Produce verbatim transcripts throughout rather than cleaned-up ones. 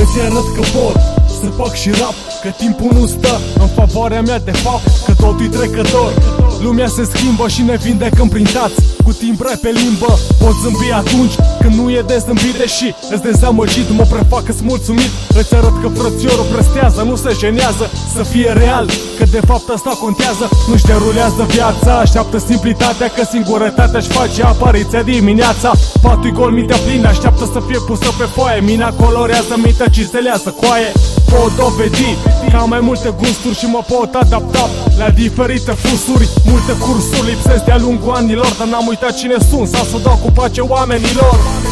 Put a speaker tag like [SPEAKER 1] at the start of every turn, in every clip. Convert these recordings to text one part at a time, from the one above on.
[SPEAKER 1] ți arăt că pot să fac și rap, că timpul nu stă în favoarea mea de fapt, că totul-i trecător. Lumea se schimbă și ne vindecăm prin tați, cu timbre pe limbă. Pot zâmbi atunci când nu e de zâmbit, deși îți dezamăgit, mă prefac că-s mulțumit. Îți arăt că frățiorul prestează, nu se jenează să fie real, că de fapt asta contează. Nu-și derulează viața, așteaptă simplitatea, că singurătatea-și face apariția dimineața. Patul-i gol, mintea plină, așteaptă să fie pusă pe foaie. Mina colorează, mintea cizelează coaie. Pot dovedi că am mai multe gusturi și mă pot adapta la diferite fusuri. Multe cursuri lipsesc de-a lungul anilor, dar n-am uitat cine sunt, sau să dau cu pace oamenilor.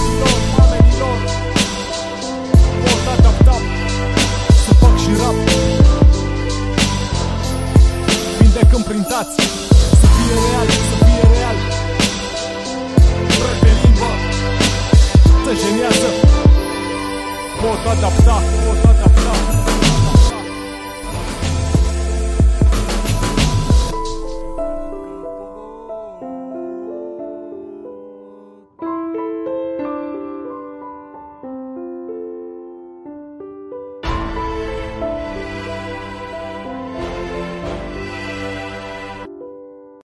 [SPEAKER 1] Pot adapta, să fac și rap, vindecăm prin tați, să fie real, să fie real. Pe limbă, te jenează. Pot adapta, pot adapta.